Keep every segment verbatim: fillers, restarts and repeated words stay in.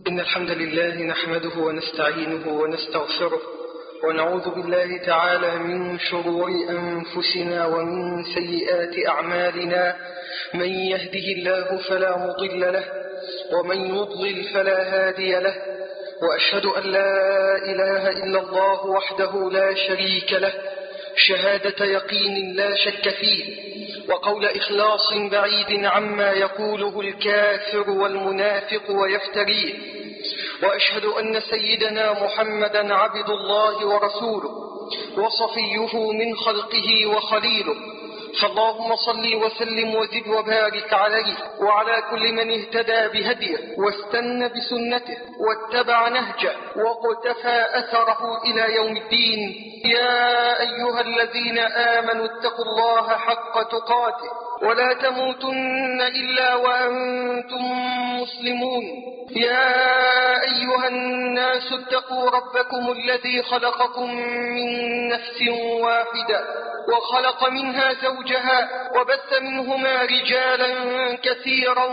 إن الحمد لله نحمده ونستعينه ونستغفره ونعوذ بالله تعالى من شرور أنفسنا ومن سيئات أعمالنا. من يهده الله فلا مضل له ومن يضلل فلا هادي له، وأشهد أن لا إله إلا الله وحده لا شريك له شهادة يقين لا شك فيه، وقول إخلاص بعيد عما يقوله الكافر والمنافق ويفتريه. وأشهد أن سيدنا محمدا عبد الله ورسوله وصفيه من خلقه وخليله، فاللهم صل وسلم وزد وبارك عليه وعلى كل من اهتدى بهديه واستنى بسنته واتبع نهجه وقتفى أثره إلى يوم الدين. يا أيها الذين آمنوا اتقوا الله حق تقاته ولا تموتن إلا وأنتم مسلمون. يا أيها الناس اتقوا ربكم الذي خلقكم من نفس واحدة وخلق منها زوجها وبث منهما رجالا كثيرا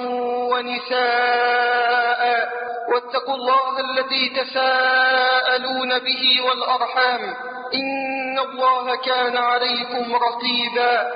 ونساء، واتقوا الله الذي تساءلون به والأرحام إن الله كان عليكم رقيبا.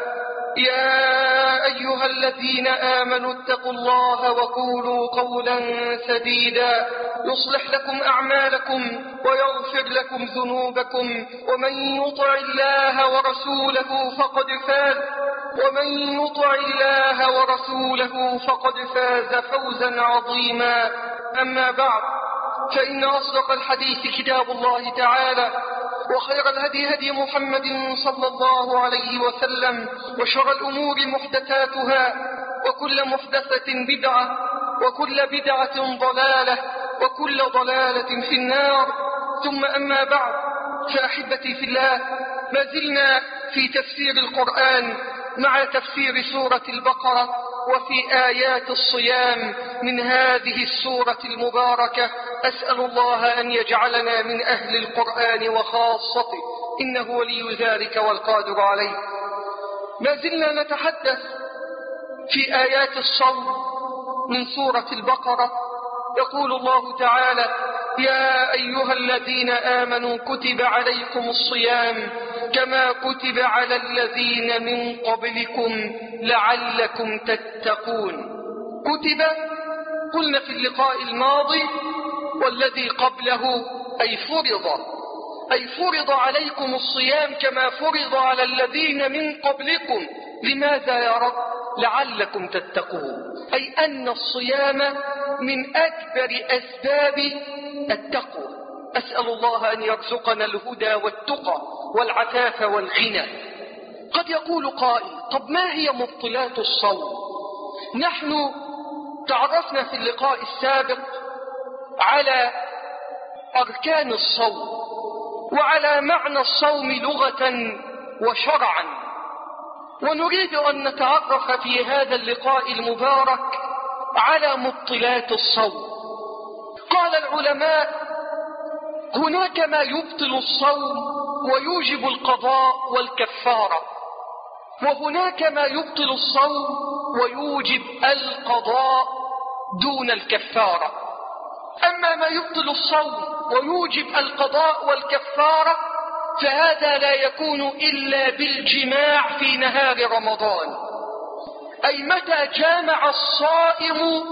يا أيها الذين آمنوا اتقوا الله وقولوا قولا سديدا يصلح لكم أعمالكم ويغفر لكم ذنوبكم، ومن يطع الله ورسوله فقد فاز ومن يطع الله ورسوله فقد فاز فوزا عظيما. أما بعد، فإن أصدق الحديث كتاب الله تعالى، وخير الهدي هدي محمد صلى الله عليه وسلم، وشر الأمور محدثاتها، وكل محدثة بدعة، وكل بدعة ضلالة، وكل ضلالة في النار. ثم أما بعد، فأحبتي في الله، ما زلنا في تفسير القرآن مع تفسير سورة البقرة وفي آيات الصيام من هذه السورة المباركة. أسأل الله أن يجعلنا من أهل القرآن وخاصته، إنه ولي ذلك والقادر عليه. ما زلنا نتحدث في آيات الصوم من سورة البقرة. يقول الله تعالى: يا أيها الذين آمنوا كتب عليكم الصيام كما كتب على الذين من قبلكم لعلكم تتقون. كتب قلنا في اللقاء الماضي والذي قبله أي فرض، أي فرض عليكم الصيام كما فرض على الذين من قبلكم. لماذا يا رب؟ لعلكم تتقون، أي أن الصيام من أكبر أسباب التقوى. أسأل الله أن يرزقنا الهدى والتقى والعفاف والغنى. قد يقول قائل: طب ما هي مبطلات الصوم؟ نحن تعرفنا في اللقاء السابق على أركان الصوم وعلى معنى الصوم لغة وشرعا، ونريد أن نتعرف في هذا اللقاء المبارك على مبطلات الصوم. قال العلماء: هناك ما يبطل الصوم ويوجب القضاء والكفارة، وهناك ما يبطل الصوم ويوجب القضاء دون الكفارة. أما ما يبطل الصوم ويوجب القضاء والكفارة فهذا لا يكون إلا بالجماع في نهار رمضان، أي متى جامع الصائم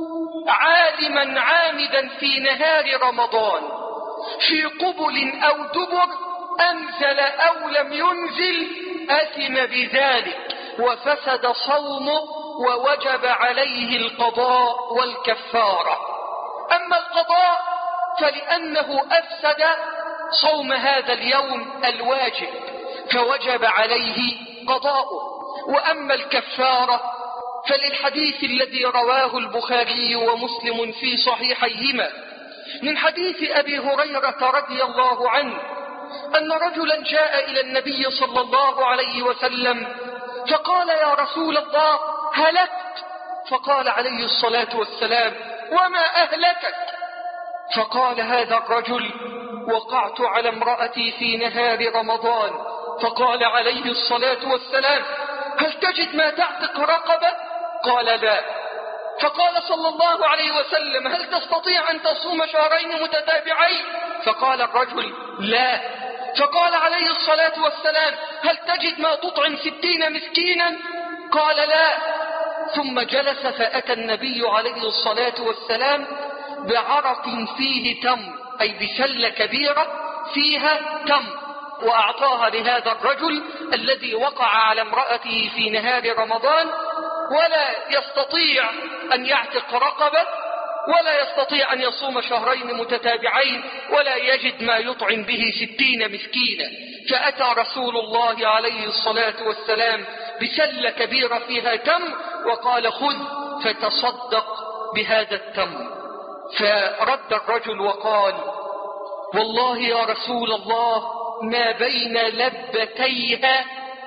عالما عامدا في نهار رمضان في قبل أو دبر، أنزل أو لم ينزل، أثم بذلك وفسد صومه ووجب عليه القضاء والكفارة. أما القضاء فلأنه أفسد صوم هذا اليوم الواجب فوجب عليه قضاؤه. وأما الكفارة فللحديث الذي رواه البخاري ومسلم في صحيحيهما من حديث أبي هريرة رضي الله عنه أن رجلا جاء إلى النبي صلى الله عليه وسلم فقال: يا رسول الله هلكت. فقال عليه الصلاة والسلام: وما أهلكك؟ فقال هذا الرجل: وقعت على امرأتي في نهار رمضان. فقال عليه الصلاة والسلام: هل تجد ما تعتق رقبة؟ قال: لا. فقال صلى الله عليه وسلم: هل تستطيع أن تصوم شهرين متتابعين؟ فقال الرجل: لا. فقال عليه الصلاة والسلام: هل تجد ما تطعم ستين مسكينا؟ قال: لا. ثم جلس فأتى النبي عليه الصلاة والسلام بعرق فيه تمر، أي بسلة كبيرة فيها تمر، وأعطاها لهذا الرجل الذي وقع على امرأته في نهار رمضان، ولا يستطيع أن يعتق رقبة، ولا يستطيع أن يصوم شهرين متتابعين، ولا يجد ما يطعم به ستين مسكينا. فأتى رسول الله عليه الصلاة والسلام بسلة كبيرة فيها تمر وقال: خذ فتصدق بهذا التمر. فرد الرجل وقال: والله يا رسول الله ما بين لبتيها،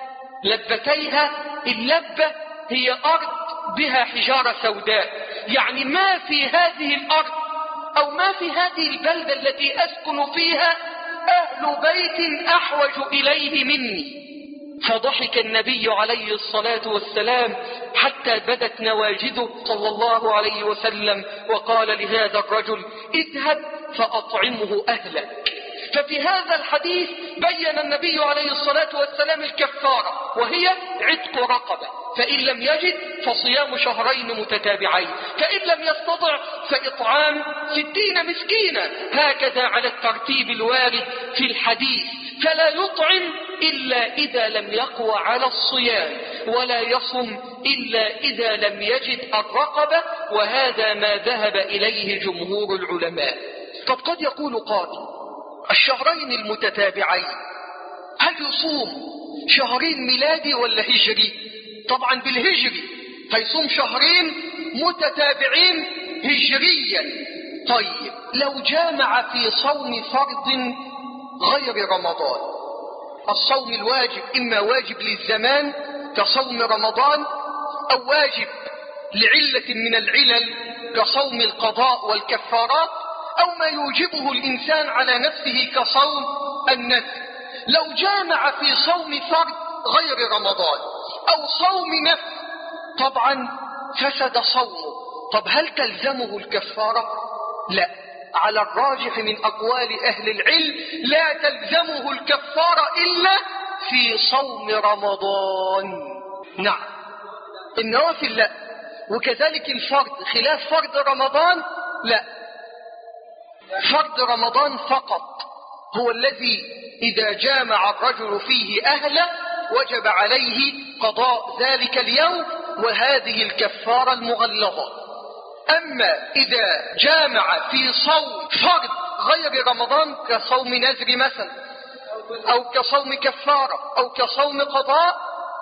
لبتيها اللبة هي أرض بها حجارة سوداء، يعني ما في هذه الأرض أو ما في هذه البلدة التي أسكن فيها أهل بيت أحوج إليه مني. فضحك النبي عليه الصلاة والسلام حتى بدت نواجذه صلى الله عليه وسلم، وقال لهذا الرجل: اذهب فأطعمه أهلك. ففي هذا الحديث بين النبي عليه الصلاة والسلام الكفارة، وهي عتق رقبة، فإن لم يجد فصيام شهرين متتابعين، فإن لم يستطع فإطعام ستين مسكينا، هكذا على الترتيب الوارد في الحديث. فلا يطعم إلا إذا لم يقوى على الصيام، ولا يصم إلا إذا لم يجد الرقبة، وهذا ما ذهب إليه جمهور العلماء. طب قد يقول قائل: الشهرين المتتابعين هل يصوم شهرين ميلادي ولا هجري؟ طبعا بالهجري، فيصوم شهرين متتابعين هجريا. طيب لو جامع في صوم فرض غير رمضان، الصوم الواجب إما واجب للزمان كصوم رمضان، أو واجب لعلة من العلل كصوم القضاء والكفارات، أو ما يوجبه الإنسان على نفسه كصوم النذر. لو جامع في صوم فرض غير رمضان أو صوم نفل طبعا فسد صومه. طب هل تلزمه الكفارة؟ لا، على الراجح من أقوال أهل العلم لا تلزمه الكفارة إلا في صوم رمضان. نعم، النوافل لا، وكذلك الفرض خلاف فرض رمضان لا. فرض رمضان فقط هو الذي إذا جامع الرجل فيه أهله وجب عليه قضاء ذلك اليوم وهذه الكفارة المغلظة. أما إذا جامع في صوم فرض غير رمضان كصوم نذر مثلا، أو كصوم كفارة، أو كصوم قضاء،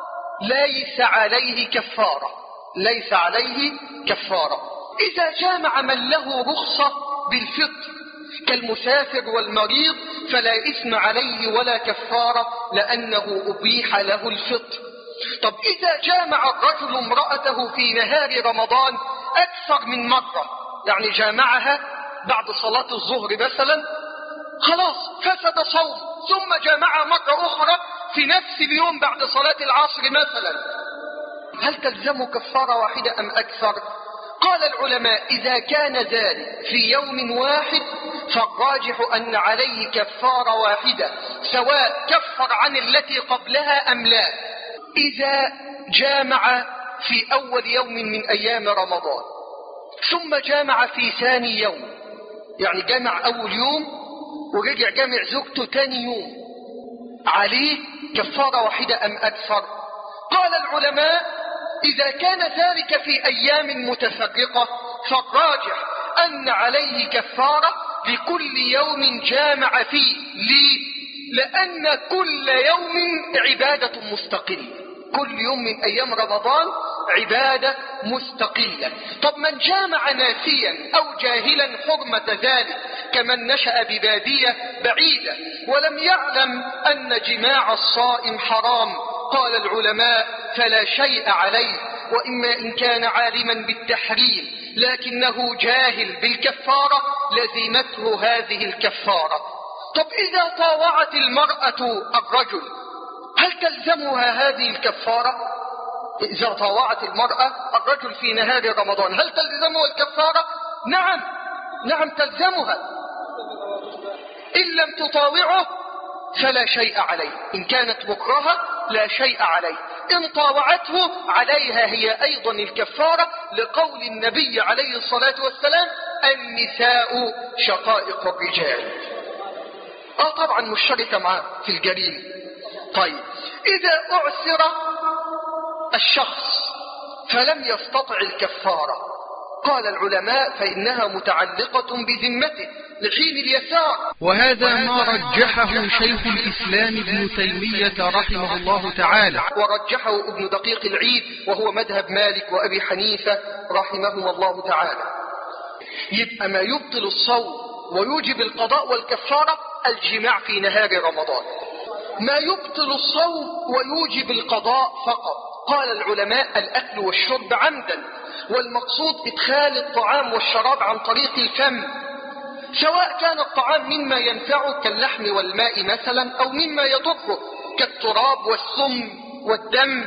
ليس عليه كفارة، ليس عليه كفارة. إذا جامع من له رخصة بالفطر كالمسافر والمريض فلا إثم عليه ولا كفارة، لأنه أبيح له الفطر. طب إذا جامع الرجل امرأته في نهار رمضان أكثر من مرة، يعني جامعها بعد صلاة الظهر مثلا، خلاص فسد صوم، ثم جامعها مرة أخرى في نفس اليوم بعد صلاة العصر مثلا، هل تلزم كفارة واحدة أم أكثر؟ قال العلماء: إذا كان ذلك في يوم واحد فالراجح أن عليه كفارة واحدة سواء كفر عن التي قبلها أم لا. إذا جامع في أول يوم من أيام رمضان ثم جامع في ثاني يوم، يعني جامع أول يوم ورجع جامع زوجته ثاني يوم، عليه كفارة واحدة أم أكثر؟ قال العلماء: إذا كان ذلك في أيام متفرقة فالراجح أن عليه كفارة لكل يوم جامع فيه. ليه؟ لأن كل يوم عبادة مستقلة، كل يوم من أيام رمضان عبادة مستقلة. طب من جامع ناسيا أو جاهلا حرمة ذلك كمن نشأ ببادية بعيدة ولم يعلم أن جماع الصائم حرام، قال العلماء: فلا شيء عليه، وإما إن كان عالما بالتحريم لكنه جاهل بالكفارة لزمته هذه الكفارة. طب إذا طاوعت المرأة الرجل هل تلزمها هذه الكفارة؟ إذا طاوعت المرأة الرجل في نهار رمضان هل تلزمه الكفارة؟ نعم نعم تلزمها. إن لم تطاوعه فلا شيء عليه، إن كانت مكرهة لا شيء عليه، إن طاوعته عليها هي أيضا الكفارة، لقول النبي عليه الصلاة والسلام النساء شقائق الرجال. آه طبعا مشتركة معاه في الجريمة. طيب إذا أعسر الشخص فلم يستطع الكفارة، قال العلماء فإنها متعلقة بذمته لحين اليسار. وهذا ما رجحه شيخ الإسلام ابن تيمية رحمه الله تعالى، ورجحه ابن دقيق العيد وهو مذهب مالك وأبي حنيفة رحمهما الله تعالى. يبقى ما يبطل الصوم ويوجب القضاء والكفارة الجماع في نهار رمضان. ما يبطل الصوم ويوجب القضاء فقط، قال العلماء الأكل والشرب عمدا، والمقصود إدخال الطعام والشراب عن طريق الفم، سواء كان الطعام مما ينفعه كاللحم والماء مثلا أو مما يضره كالتراب والسم والدم.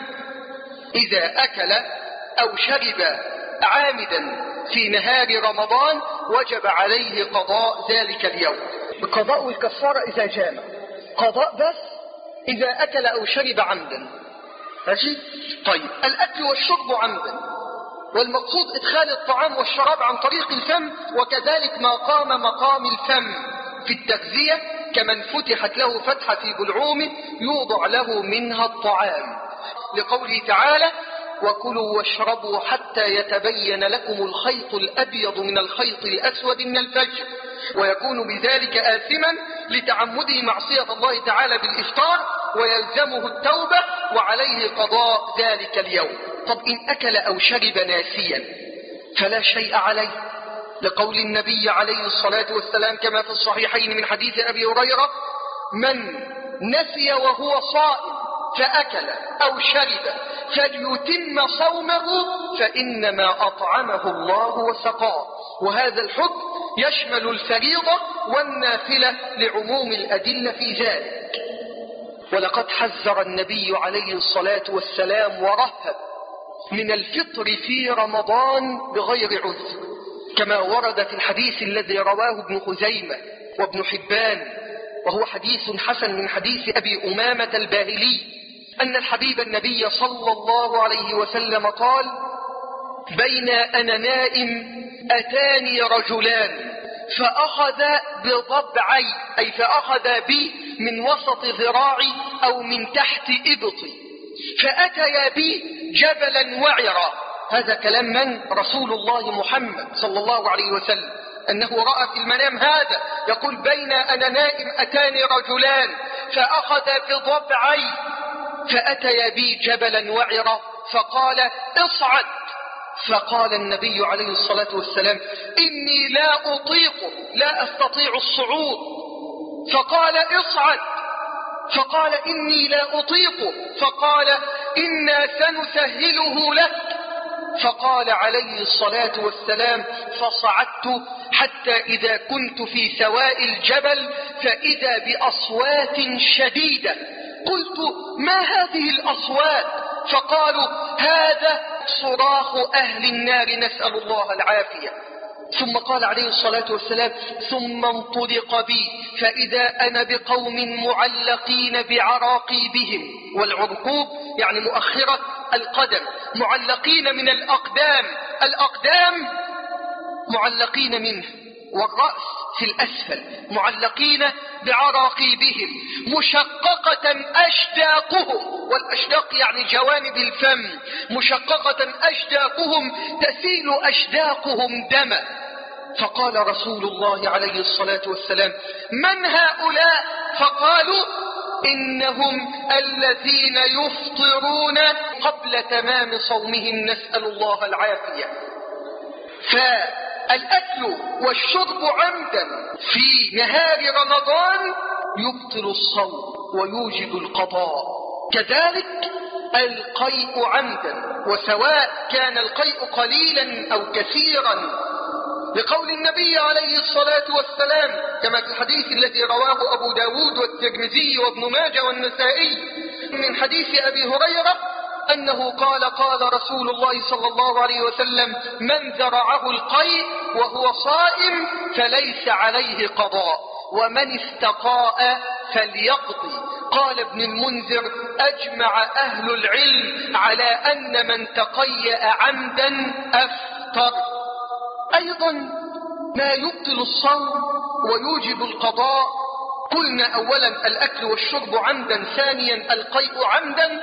إذا أكل أو شرب عامدا في نهار رمضان وجب عليه قضاء ذلك اليوم. القضاء والكفارة إذا جامع، قضاء بس إذا أكل أو شرب عمدا. ماشي؟ طيب الأكل والشرب عمدا، والمقصود إدخال الطعام والشراب عن طريق الفم، وكذلك ما قام مقام الفم في التغذية كمن فتحت له فتحة في بلعومه يوضع له منها الطعام، لقوله تعالى وكلوا واشربوا حتى يتبين لكم الخيط الأبيض من الخيط الأسود من الفجر، ويكون بذلك آثما لتعمده معصية الله تعالى بالإفطار ويلزمه التوبة وعليه قضاء ذلك اليوم. طب إن أكل أو شرب ناسيا فلا شيء عليه، لقول النبي عليه الصلاة والسلام كما في الصحيحين من حديث أبي هريرة من نسي وهو صائم فأكل أو شرب فليتم صومه فإنما أطعمه الله وسقاه. وهذا الحكم يشمل الفريضة والنافلة لعموم الأدلة في ذلك. ولقد حذر النبي عليه الصلاة والسلام ورهب من الفطر في رمضان بغير عذر، كما ورد في الحديث الذي رواه ابن خزيمة وابن حبان، وهو حديث حسن من حديث أبي أمامة الباهلي أن الحبيب النبي صلى الله عليه وسلم قال بين أنا نائم أتاني رجلان فأخذ بضبعي، أي فأخذ بي من وسط ذراعي أو من تحت إبطي، فأتيا بي جبلا وعرا. هذا كلام من؟ رسول الله محمد صلى الله عليه وسلم، أنه رأى في المنام هذا يقول بين أنا نائم أتاني رجلان فأخذ بضبعي فأتيا بي جبلا وعرا فقال اصعد، فقال النبي عليه الصلاة والسلام إني لا أطيق لا أستطيع الصعود، فقال اصعد، فقال إني لا أطيق، فقال إنا سنسهله لك، فقال عليه الصلاة والسلام فصعدت حتى إذا كنت في سواء الجبل فإذا بأصوات شديدة، قلت ما هذه الأصوات؟ فقالوا هذا صراخ أهل النار نسأل الله العافية. ثم قال عليه الصلاة والسلام ثم انطلق بي فإذا أنا بقوم معلقين بعراقيبهم، والعرقوب يعني مؤخرة القدم، معلقين من الأقدام، الأقدام معلقين منه، والرأس في الأسفل، معلقين بعراقيبهم، مشققة أشداقهم، والأشداق يعني جوانب الفم، مشققة أشداقهم تسيل أشداقهم دما. فقال رسول الله عليه الصلاة والسلام من هؤلاء؟ فقالوا إنهم الذين يفطرون قبل تمام صومهم نسأل الله العافية. فالأكل والشرب عمدا في نهار رمضان يبطل الصوم ويوجب القضاء، كذلك القيء عمدا، وسواء كان القيء قليلا أو كثيرا، لقول النبي عليه الصلاة والسلام كما في الحديث الذي رواه أبو داود والترمذي وابن ماجه والنسائي من حديث أبي هريرة أنه قال قال رسول الله صلى الله عليه وسلم: من ذرعه القيء وهو صائم فليس عليه قضاء، ومن استقاء فليقضي. قال ابن المنذر: أجمع أهل العلم على أن من تقيأ عمدا أفطر. أيضا ما يبطل الصوم ويوجب القضاء: قلنا أولا الأكل والشرب عمدا، ثانيا القيء عمدا،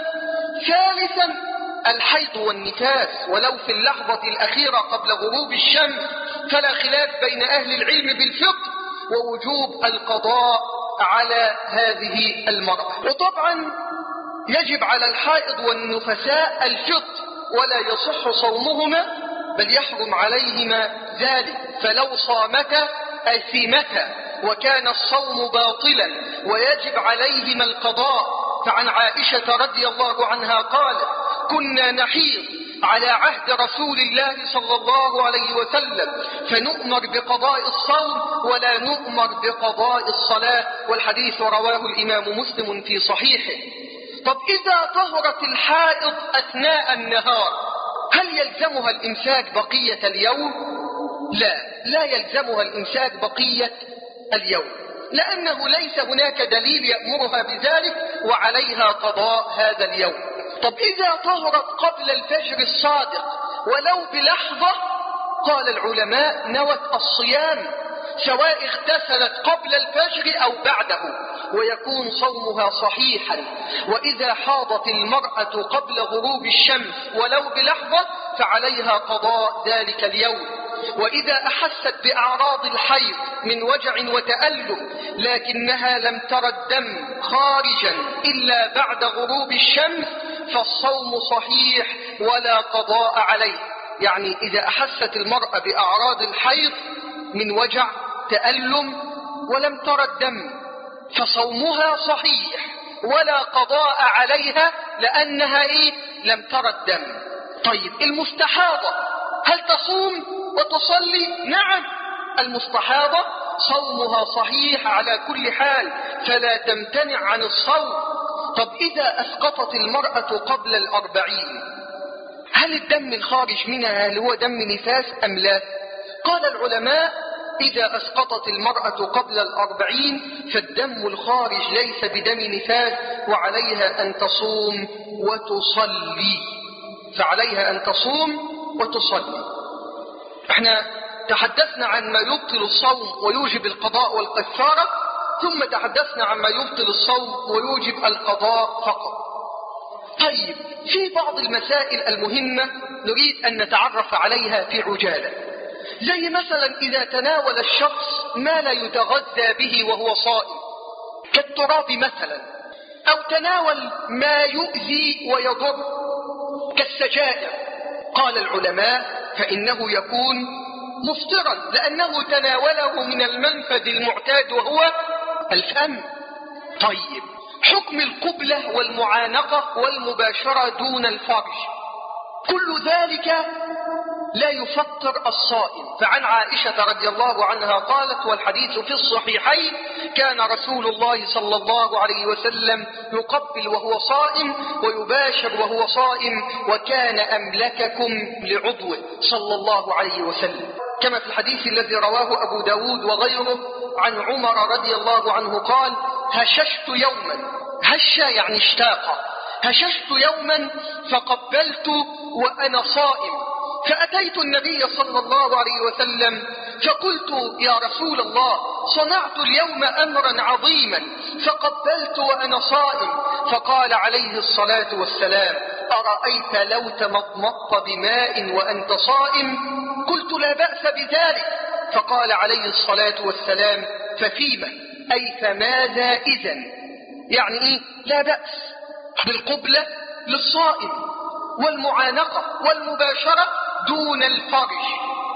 ثالثا الحيض والنفاس ولو في اللحظة الأخيرة قبل غروب الشمس، فلا خلاف بين أهل العلم بالفطر ووجوب القضاء على هذه المرأة. وطبعا يجب على الحائض والنفساء الفطر ولا يصح صومهما، بل يحرم عليهما ذلك، فلو صامتا أثمتا وكان الصوم باطلا ويجب عليهما القضاء. فعن عائشة رضي الله عنها قالت: كنا نحيض على عهد رسول الله صلى الله عليه وسلم فنؤمر بقضاء الصوم ولا نؤمر بقضاء الصلاة، والحديث رواه الإمام مسلم في صحيحه. طب إذا طهرت الحائض أثناء النهار هل يلزمها الإمساك بقية اليوم؟ لا، لا يلزمها الإمساك بقية اليوم، لأنه ليس هناك دليل يأمرها بذلك، وعليها قضاء هذا اليوم. طب إذا طهرت قبل الفجر الصادق ولو بلحظة، قال العلماء: نوت الصيام سواء اغتسلت قبل الفجر أو بعده، ويكون صومها صحيحا. وإذا حاضت المرأة قبل غروب الشمس ولو بلحظة فعليها قضاء ذلك اليوم. وإذا أحست بأعراض الحيض من وجع وتألم لكنها لم تر الدم خارجا إلا بعد غروب الشمس فالصوم صحيح ولا قضاء عليه. يعني إذا أحست المرأة بأعراض الحيض من وجع تألم ولم تر الدم فصومها صحيح ولا قضاء عليها، لأنها إيه؟ لم تر الدم. طيب المستحاضة هل تصوم وتصلي؟ نعم، المستحاضة صومها صحيح على كل حال، فلا تمتنع عن الصوم. طب إذا أسقطت المرأة قبل الأربعين هل الدم الخارج منها هل هو دم نفاس أم لا؟ قال العلماء: إذا أسقطت المرأة قبل الأربعين فالدم الخارج ليس بدم نفاس، وعليها أن تصوم وتصلي، فعليها أن تصوم وتصلي. احنا تحدثنا عن ما يبطل الصوم ويوجب القضاء والكفارة، ثم تحدثنا عن ما يبطل الصوم ويوجب القضاء فقط. طيب في بعض المسائل المهمة نريد أن نتعرف عليها في عجالة، زي مثلا إذا تناول الشخص ما لا يتغذى به وهو صائم كالتراب مثلا، أو تناول ما يؤذي ويضر كالسجائر، قال العلماء فإنه يكون مفطرا لأنه تناوله من المنفذ المعتاد وهو الفم. طيب حكم القبلة والمعانقة والمباشرة دون الفرج، كل ذلك لا يفطر الصائم. فعن عائشة رضي الله عنها قالت والحديث في الصحيحين: كان رسول الله صلى الله عليه وسلم يقبل وهو صائم ويباشر وهو صائم، وكان أملككم لعضوه صلى الله عليه وسلم، كما في الحديث الذي رواه أبو داود وغيره عن عمر رضي الله عنه قال: هششت يوما، هش يعني اشتاق، هششت يوما فقبلت وأنا صائم، فأتيت النبي صلى الله عليه وسلم فقلت: يا رسول الله، صنعت اليوم أمرا عظيما فقبلت وأنا صائم. فقال عليه الصلاة والسلام: أرأيت لو تمضمضت بماء وأنت صائم؟ قلت: لا بأس بذلك. فقال عليه الصلاة والسلام: ففيما، أي فماذا إذن؟ يعني إيه؟ لا بأس بالقبلة للصائم والمعانقة والمباشرة دون الفرج،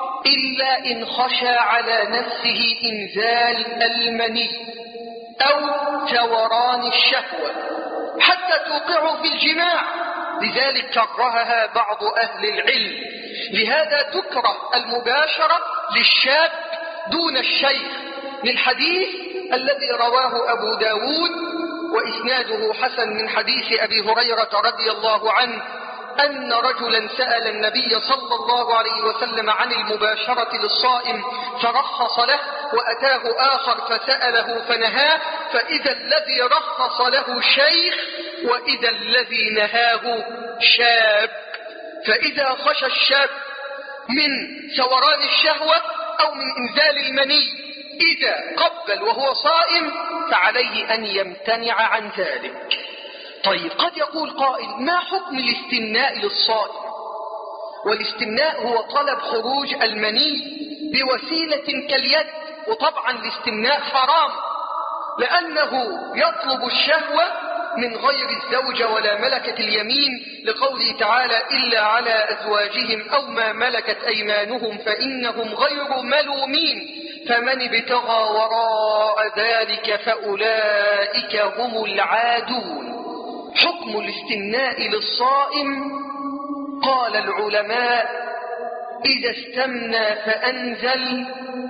إلا إن خشى على نفسه إنزال المني أو ثوران الشهوة حتى توقعه في الجماع، لذلك كرهها بعض أهل العلم. لهذا تكره المباشرة للشاب دون الشيخ، للحديث الذي رواه أبو داود وإسناده حسن من حديث أبي هريرة رضي الله عنه أن رجلا سأل النبي صلى الله عليه وسلم عن المباشرة للصائم فرخص له، وأتاه آخر فسأله فنهاه، فإذا الذي رخص له شيخ وإذا الذي نهاه شاب. فإذا خشى الشاب من ثوران الشهوة أو من إنزال المني إذا قبل وهو صائم فعليه أن يمتنع عن ذلك. طيب، قد يقول قائل: ما حكم الاستمناء للصائم؟ والاستمناء هو طلب خروج المني بوسيلة كاليد، وطبعا الاستمناء حرام لأنه يطلب الشهوة من غير الزوجة ولا ملكة اليمين، لقوله تعالى: إلا على أزواجهم أو ما ملكت أيمانهم فإنهم غير ملومين فمن ابتغى وراء ذلك فأولئك هم العادون. حكم الاستمناء للصائم: قال العلماء: إذا استمنى فأنزل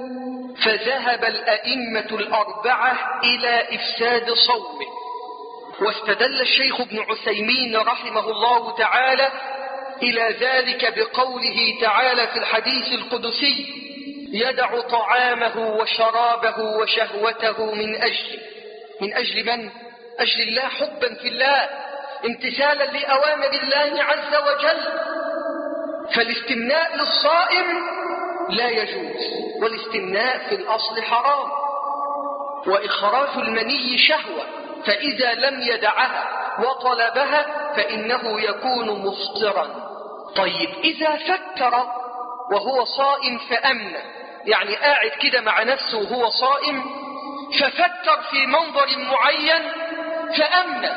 فذهب الأئمة الأربعة إلى إفساد صومه. واستدل الشيخ ابن عثيمين رحمه الله تعالى إلى ذلك بقوله تعالى في الحديث القدسي: يدع طعامه وشرابه وشهوته من أجل من أجل من؟ أجل الله، حبا في الله، امتثالا لأوامر الله عز وجل. فالاستمناء للصائم لا يجوز، والاستمناء في الأصل حرام، وإخراج المني شهوة، فإذا لم يدعها وطلبها فإنه يكون مفطرا. طيب، إذا فكر وهو صائم فأمن، يعني قاعد كده مع نفسه وهو صائم ففكر في منظر معين فأمن،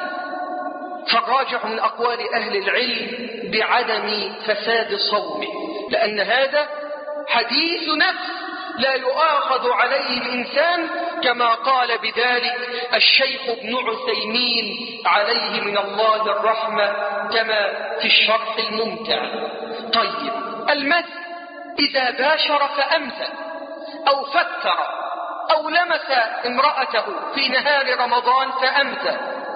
فالراجع من أقوال أهل العلم بعدم فساد صومه، لأن هذا حديث نفس لا يؤاخذ عليه الإنسان، كما قال بذلك الشيخ ابن عثيمين عليه من الله الرحمة كما في الشرح الممتع. طيب، المس إذا باشر فأمسى أو فكر أو لمس امرأته في نهار رمضان فأمسى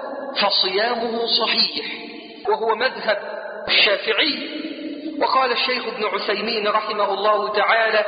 فصيامه صحيح، وهو مذهب الشافعي. وقال الشيخ ابن عثيمين رحمه الله تعالى: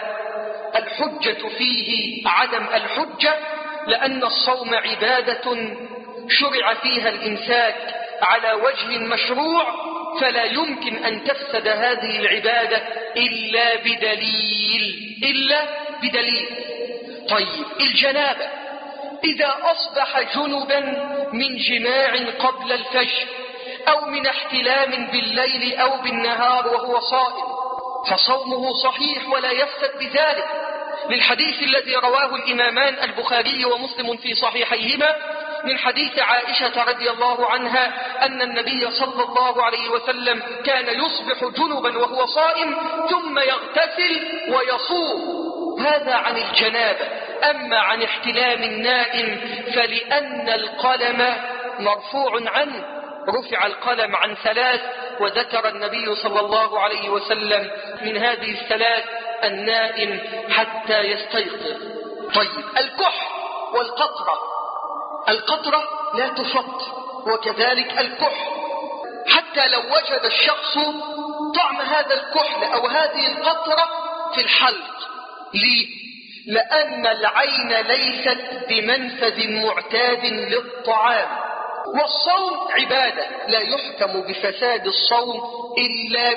الحجة فيه عدم الحجة، لأن الصوم عبادة شرع فيها الإمساك على وجه مشروع، فلا يمكن أن تفسد هذه العبادة إلا بدليل إلا بدليل. طيب، الجنابة إذا أصبح جنبا من جماع قبل الفجر أو من احتلام بالليل أو بالنهار وهو صائم فصومه صحيح ولا يفسد بذلك، للحديث الذي رواه الإمامان البخاري ومسلم في صحيحيهما من حديث عائشة رضي الله عنها أن النبي صلى الله عليه وسلم كان يصبح جنبا وهو صائم ثم يغتسل ويصوم. هذا عن الجنابة. أما عن احتلام النائم فلأن القلم مرفوع عنه، رفع القلم عن ثلاث، وذكر النبي صلى الله عليه وسلم من هذه الثلاث النائم حتى يستيقظ. طيب، الكحل والقطرة، القطرة لا تفط، وكذلك الكحل، حتى لو وجد الشخص طعم هذا الكحل أو هذه القطرة في الحلق. ليه؟ لأن العين ليست بمنفذ معتاد للطعام، والصوم عبادة لا يحكم بفساد الصوم إلا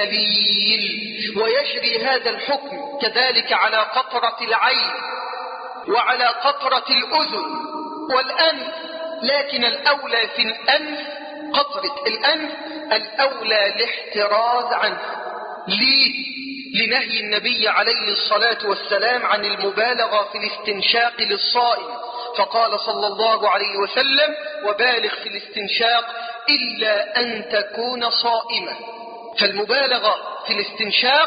بدليل، ويجري هذا الحكم كذلك على قطرة العين وعلى قطرة الأذن والأنف، لكن الأولى في الأنف قطرة الأنف الأولى الاحتراز عنه. ليه؟ لنهي النبي عليه الصلاة والسلام عن المبالغة في الاستنشاق للصائم، فقال صلى الله عليه وسلم: وبالغ في الاستنشاق إلا أن تكون صائمة. فالمبالغة في الاستنشاق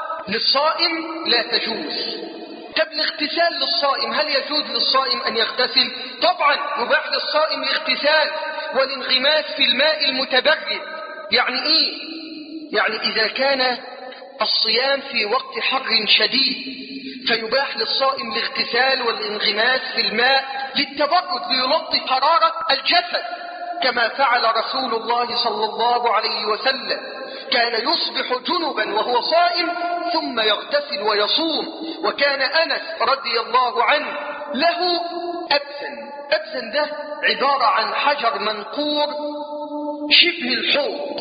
للصائم لا تجوز. طب الاغتسال للصائم، هل يجوز للصائم أن يغتسل؟ طبعا يباح للصائم الاغتسال والانغماس في الماء المتبرد. يعني إيه؟ يعني إذا كان الصيام في وقت حر شديد فيباح للصائم الاغتسال والانغماس في الماء للتبرد ليلطف حرارة الجسد، كما فعل رسول الله صلى الله عليه وسلم. كان يصبح جنبا وهو صائم ثم يغتسل ويصوم. وكان أنس رضي الله عنه له أبسن. أبسن ده عبارة عن حجر منقور شبه الحوض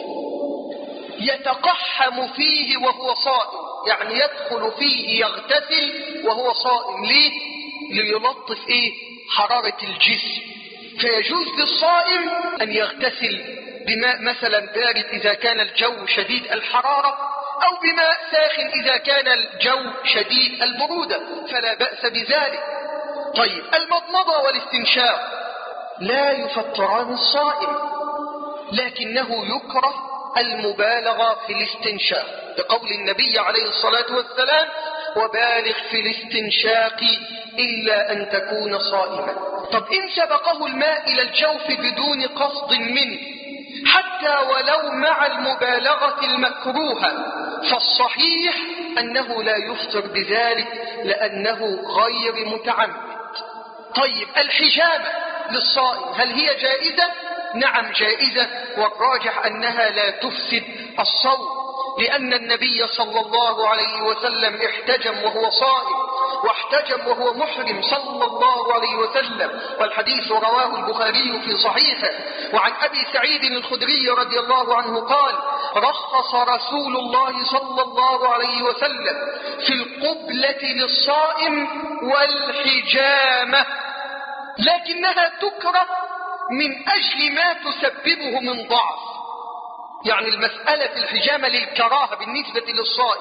يتقحم فيه وهو صائم، يعني يدخل فيه يغتسل وهو صائم. ليه؟ ليلطف إيه؟ حرارة الجسم. فيجوز للصائم أن يغتسل بماء مثلا بارد إذا كان الجو شديد الحرارة، أو بماء ساخن إذا كان الجو شديد البرودة، فلا بأس بذلك. طيب، المضمضة والاستنشاق لا يفطران الصائم، لكنه يكره المبالغة في الاستنشاق بقول النبي عليه الصلاة والسلام: وبالغ في الاستنشاق إلا أن تكون صائما. طب إن سبقه الماء إلى الجوف بدون قصد منه حتى ولو مع المبالغة المكروهة، فالصحيح أنه لا يفطر بذلك لأنه غير متعمد. طيب، الحجامة للصائم هل هي جائزة؟ نعم جائزة، والراجح أنها لا تفسد الصوم، لأن النبي صلى الله عليه وسلم احتجم وهو صائم، واحتجم وهو محرم صلى الله عليه وسلم، والحديث رواه البخاري في صحيحه. وعن أبي سعيد الخدري رضي الله عنه قال: رخص رسول الله صلى الله عليه وسلم في القبلة للصائم والحجامة، لكنها تكره من أجل ما تسببه من ضعف. يعني المسألة في الحجامة للكراهة بالنسبة للصائم،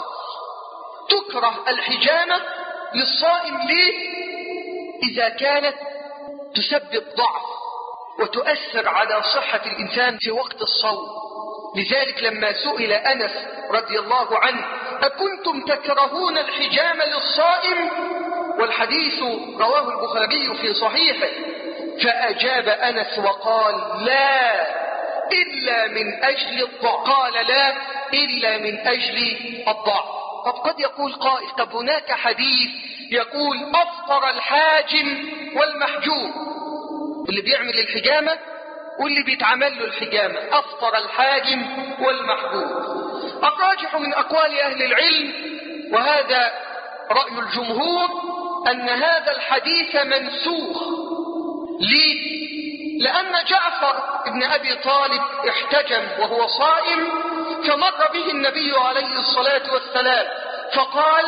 تكره الحجامة للصائم. ليه؟ إذا كانت تسبب ضعف وتؤثر على صحة الإنسان في وقت الصوم. لذلك لما سئل أنس رضي الله عنه: أكنتم تكرهون الحجامة للصائم؟ والحديث رواه البخاري في صحيحه. فأجاب أنس وقال: لا إلا من أجل الضعف. قال: لا إلا من أجل الضعف. طب قد يقول قائل: طب هناك حديث يقول أفطر الحاجم والمحجوم، اللي بيعمل الحجامة واللي بيتعمل له الحجامة، أفطر الحاجم والمحجوم. الراجح من أقوال أهل العلم، وهذا رأي الجمهور، أن هذا الحديث منسوخ. ليه؟ لأن جعفر ابن أبي طالب احتجم وهو صائم، فمر به النبي عليه الصلاة والسلام فقال: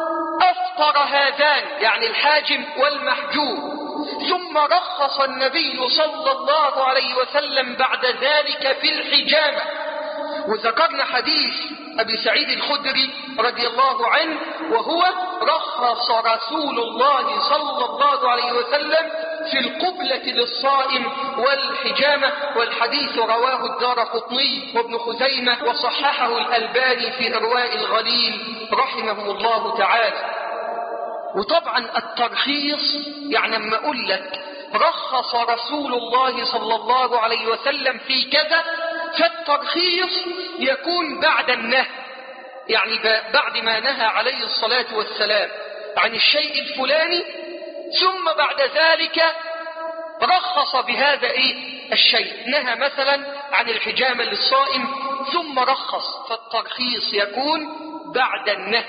أفطر هذان، يعني الحاجم والمحجوم. ثم رخص النبي صلى الله عليه وسلم بعد ذلك في الحجامة. وذكرنا حديث أبي سعيد الخدري رضي الله عنه، وهو: رخص رسول الله صلى الله عليه وسلم في القبلة للصائم والحجامة. والحديث رواه الدارقطني وابن خزيمة، وصححه الألباني في إرواء الغليل رحمه الله تعالى. وطبعا الترخيص، يعني لما أقول لك رخص رسول الله صلى الله عليه وسلم في كذا، فالترخيص يكون بعد النهي، يعني بعد ما نهى عليه الصلاة والسلام عن الشيء الفلاني، ثم بعد ذلك رخص بهذا إيه الشيء. نهى مثلا عن الحجامة للصائم ثم رخص، فالترخيص يكون بعد النهي.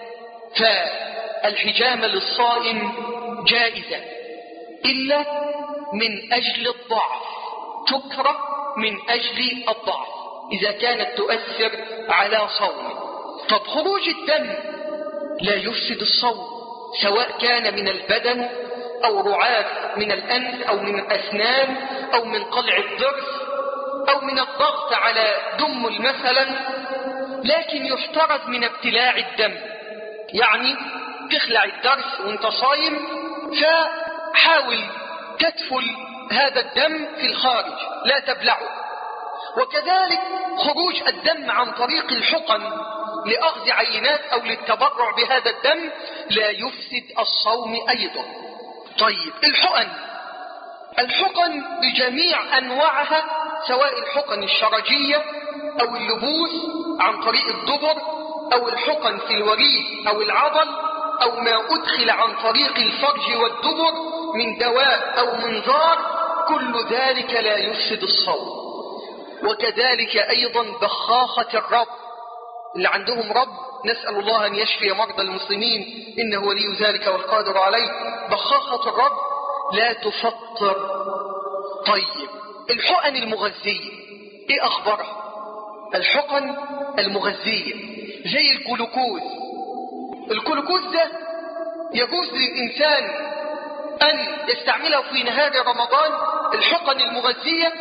فالحجامة للصائم جائزة إلا من أجل الضعف، تكره من أجل الضعف إذا كانت تؤثر على صومه. طب خروج الدم لا يفسد الصوم، سواء كان من البدن أو رعاف من الأنف أو من الأسنان أو من قلع الضرس أو من الضغط على دم مثلا، لكن يحترز من ابتلاع الدم. يعني تخلع الضرس وانت صايم، فحاول تدفل هذا الدم في الخارج، لا تبلعه. وكذلك خروج الدم عن طريق الحقن لأخذ عينات أو للتبرع بهذا الدم لا يفسد الصوم أيضا. طيب، الحقن الحقن بجميع أنواعها، سواء الحقن الشرجية أو اللبوس عن طريق الدبر، أو الحقن في الوريد أو العضل، أو ما أدخل عن طريق الفرج والدبر من دواء أو منظار، كل ذلك لا يفسد الصوم. وكذلك أيضا بخاخة الرب، اللي عندهم رب نسأل الله أن يشفي مرضى المسلمين إنه ولي ذلك والقادر عليه. بخاخة الرب لا تفطر. طيب الحقن المغذية إيه أخبارها؟ الحقن المغذية زي الجلوكوز. الجلوكوز ده يجوز للإنسان أن يستعمله في نهار رمضان. الحقن المغذية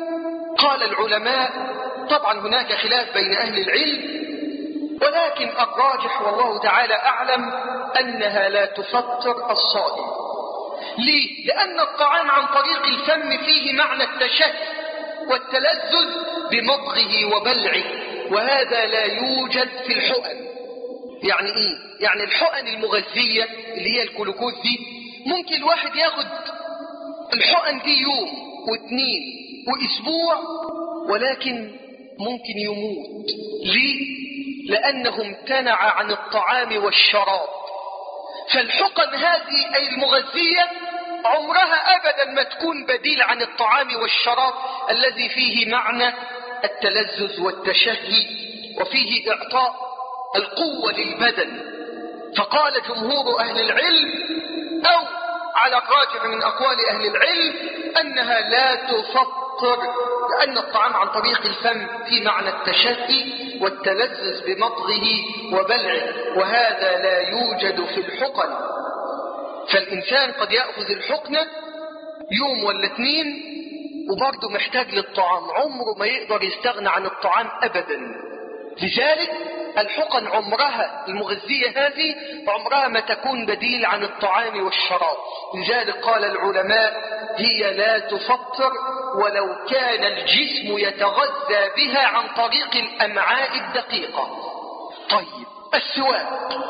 قال العلماء، طبعا هناك خلاف بين أهل العلم، ولكن الراجح والله تعالى أعلم أنها لا تفطر الصائم. ليه؟ لأن الطعام عن طريق الفم فيه معنى التشهي والتلذذ بمضغه وبلعه، وهذا لا يوجد في الحقن. يعني إيه؟ يعني الحقن المغذية اللي هي الجلوكوز دي ممكن الواحد ياخد الحقن دي يوم واثنين وأسبوع ولكن ممكن يموت. ليه؟ لأنه امتنع عن الطعام والشراب. فالحقن هذه أي المغذية عمرها أبدا ما تكون بديل عن الطعام والشراب الذي فيه معنى التلذذ والتشهي وفيه إعطاء القوة للبدن. فقال جمهور أهل العلم أو على الراجح من أقوال أهل العلم أنها لا تفطر، لأن الطعام عن طريق الفم في معنى التشهي والتلذذ بمضغه وبلعه، وهذا لا يوجد في الحقن. فالإنسان قد يأخذ الحقنة يوم ولا اثنين وبرضه محتاج للطعام، عمره ما يقدر يستغنى عن الطعام أبدا. لذلك الحقن عمرها المغذية هذه عمرها ما تكون بديل عن الطعام والشراب. لذلك قال العلماء هي لا تفطر ولو كان الجسم يتغذى بها عن طريق الأمعاء الدقيقة. طيب السواك،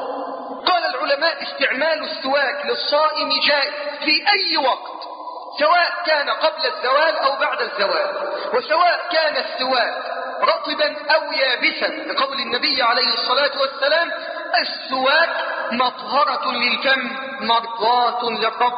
قال العلماء استعمال السواك للصائم جائز في أي وقت، سواء كان قبل الزوال أو بعد الزوال، وسواء كان السواك رطبا أو يابسا، لقول النبي عليه الصلاة والسلام السواك مطهرة للفم مرضاة للرب.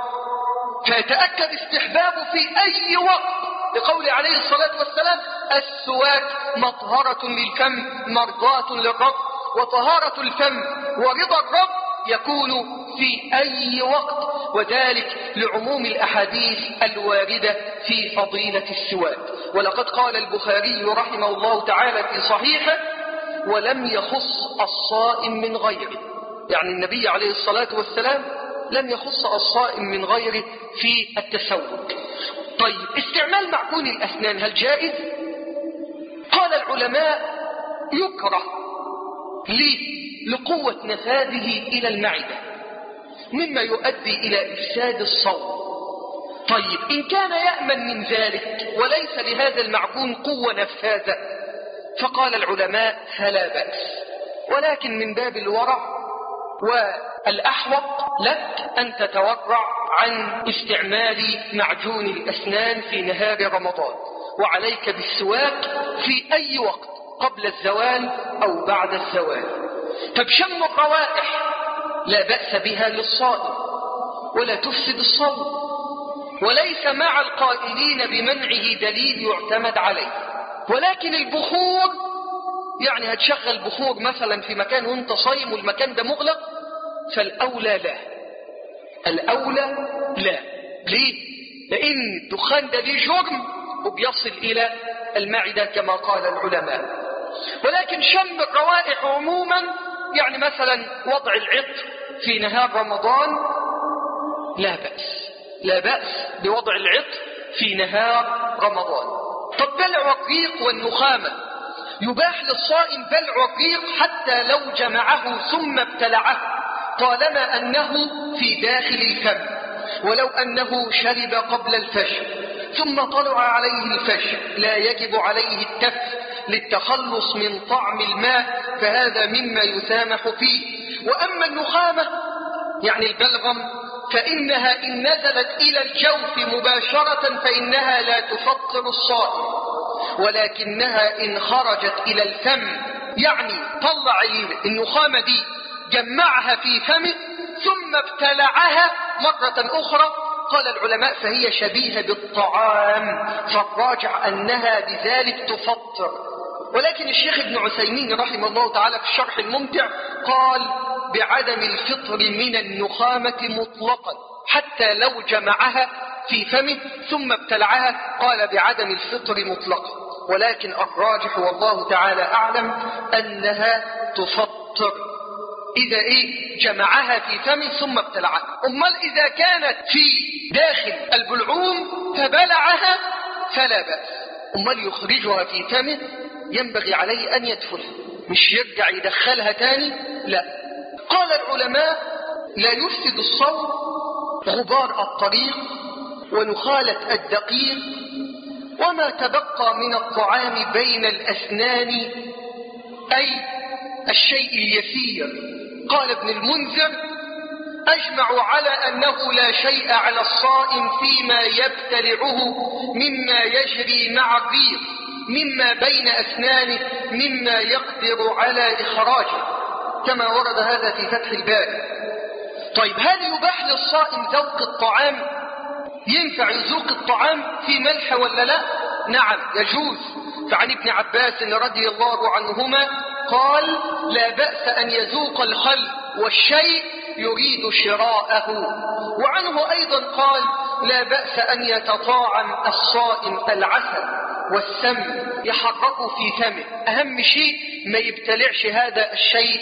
فيتأكد استحبابه في أي وقت، لقول عليه الصلاة والسلام السواك مطهرة للفم مرضاة للرب. وطهارة الفم ورضا الرب يكون في أي وقت، وذلك لعموم الأحاديث الواردة في فضيلة السواك. ولقد قال البخاري رحمه الله تعالى في صحيحه ولم يخص الصائم من غيره، يعني النبي عليه الصلاة والسلام لم يخص الصائم من غيره في التسوق. طيب استعمال معجون الأسنان هل جائز؟ قال العلماء يكره. ليه؟ لقوة نفاذه إلى المعدة مما يؤدي إلى إفساد الصوم. طيب إن كان يأمن من ذلك وليس لهذا المعجون قوة نفاذة فقال العلماء فلا بأس، ولكن من باب الورع والأحوط لك أن تتورع عن استعمال معجون الأسنان في نهار رمضان، وعليك بالسواك في أي وقت قبل الزوال أو بعد الزوال. طب شم الروائح لا بأس بها للصائم ولا تفسد الصوم، وليس مع القائلين بمنعه دليل يعتمد عليه. ولكن البخور، يعني هتشغل بخور مثلا في مكان وانت صايم والمكان ده مغلق، فالأولى لا، الأولى لا. ليه؟ لأن الدخان ده ليه جرم وبيصل إلى المعدة كما قال العلماء. ولكن شم الروائح عموما، يعني مثلا وضع العطر في نهار رمضان لا بأس، لا بأس بوضع العطر في نهار رمضان. طب بلع الريق والنخامة، يباح للصائم بلع الريق حتى لو جمعه ثم ابتلعه طالما أنه في داخل الفم، ولو أنه شرب قبل الفجر ثم طلع عليه الفجر لا يجب عليه التف للتخلص من طعم الماء، فهذا مما يسامح فيه. وأما النخامة يعني البلغم فإنها إن نزلت إلى الجوف مباشرة فإنها لا تفطر الصائم، ولكنها إن خرجت إلى الفم، يعني طلع النخامة دي جمعها في فمه ثم ابتلعها مرة أخرى، قال العلماء فهي شبيهة بالطعام، فالراجع أنها بذلك تفطر. ولكن الشيخ ابن عثيمين رحمه الله تعالى في الشرح الممتع قال بعدم الفطر من النخامة مطلقا حتى لو جمعها في فمه ثم ابتلعها، قال بعدم الفطر مطلقا، ولكن الراجح والله تعالى أعلم أنها تفطر إذا إيه جمعها في فمه ثم ابتلعها. أمال إذا كانت في داخل البلعوم فبلعها فلا بأس، أمال يخرجها في فمه ينبغي عليه أن يدفلها، مش يرجع يدخلها تاني، لا. قال العلماء لا يفسد الصوم غبار الطريق ونخالة الدقيق وما تبقى من الطعام بين الأسنان، أي الشيء اليسير. قال ابن المنذر أجمع على أنه لا شيء على الصائم فيما يبتلعه مما يجري مع الريق مما بين أسنانه مما يقدر على إخراجه، كما ورد هذا في فتح الباري. طيب هل يباح للصائم ذوق الطعام؟ ينفع يذوق الطعام في ملح ولا لا؟ نعم يجوز. فعن ابن عباس رضي الله عنهما قال لا بأس أن يذوق الخل والشيء يريد شراءه. وعنه أيضا قال لا بأس أن يتطاعم الصائم العسل والسم يحرك في فمه، أهم شيء ما يبتلعش هذا الشيء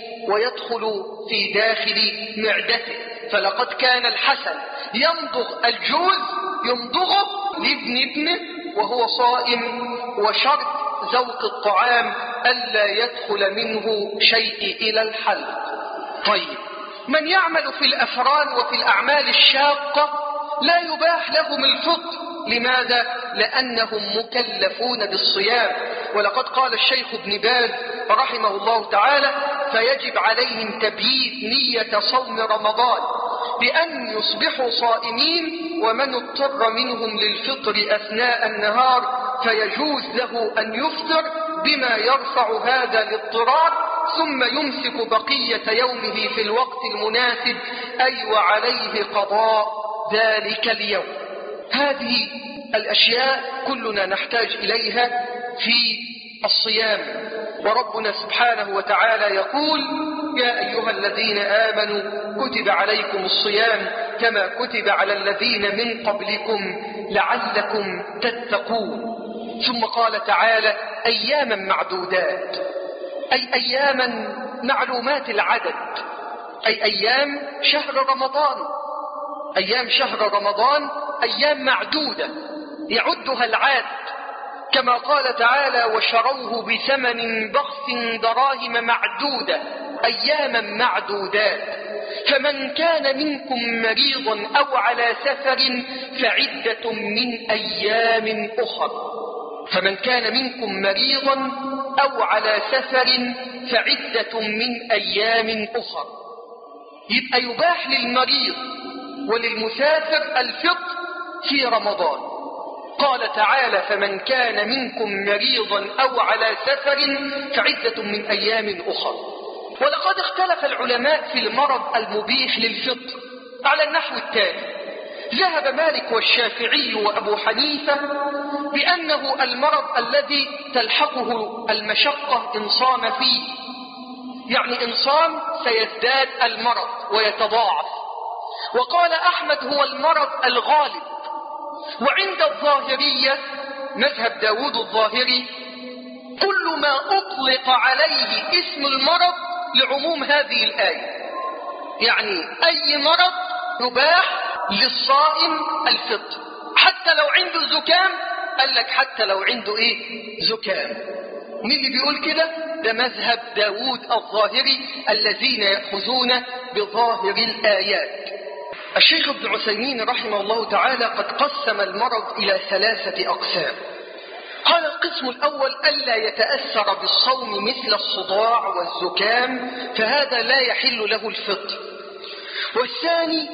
ويدخل في داخل معدته. فلقد كان الحسن يمضغ الجوز يمضغه لابن ابنه وهو صائم، وشرط ذوق الطعام ألا يدخل منه شيء إلى الحلق. طيب من يعمل في الأفران وفي الأعمال الشاقة لا يباح لهم الفطر. لماذا؟ لأنهم مكلفون بالصيام، ولقد قال الشيخ ابن باز رحمه الله تعالى فيجب عليهم تبييت نية صوم رمضان بأن يصبحوا صائمين، ومن اضطر منهم للفطر أثناء النهار فيجوز له أن يفطر بما يرفع هذا الاضطرار، ثم يمسك بقية يومه في الوقت المناسب، أي وعليه قضاء ذلك اليوم. هذه الأشياء كلنا نحتاج إليها في الصيام، وربنا سبحانه وتعالى يقول يا أيها الذين آمنوا كتب عليكم الصيام كما كتب على الذين من قبلكم لعلكم تتقون. ثم قال تعالى أياما معدودات، أي أياما معلومات العدد، أي أيام شهر رمضان. أيام شهر رمضان أيام معدودة يعدها العاد، كما قال تعالى وشروه بثمن بخس دراهم معدودة، أياما معدودات. فمن كان منكم مريضا أو على سفر فعدة من أيام أخر. فمن كان منكم مريضا أو على سفر فعدة من أيام أخر. يبقى يباح للمريض وللمسافر الفطر في رمضان. قال تعالى فمن كان منكم مريضا أو على سفر فعدة من أيام أخر. ولقد اختلف العلماء في المرض المبيح للفطر على النحو التالي: ذهب مالك والشافعي وأبو حنيفة بأنه المرض الذي تلحقه المشقة إن صام فيه، يعني إن صام سيزداد المرض ويتضاعف. وقال أحمد هو المرض الغالب. وعند الظاهرية مذهب داود الظاهري كل ما أطلق عليه اسم المرض لعموم هذه الآية، يعني أي مرض يباح للصائم الفطر، حتى لو عنده زكام. قال لك حتى لو عنده ايه زكام. مين اللي بيقول كده؟ ده مذهب داود الظاهري الذين يأخذون بظاهر الآيات. الشيخ ابن عثيمين رحمه الله تعالى قد قسم المرض إلى ثلاثة أقسام. قال القسم الأول ألا يتأثر بالصوم مثل الصداع والزكام، فهذا لا يحل له الفطر. والثاني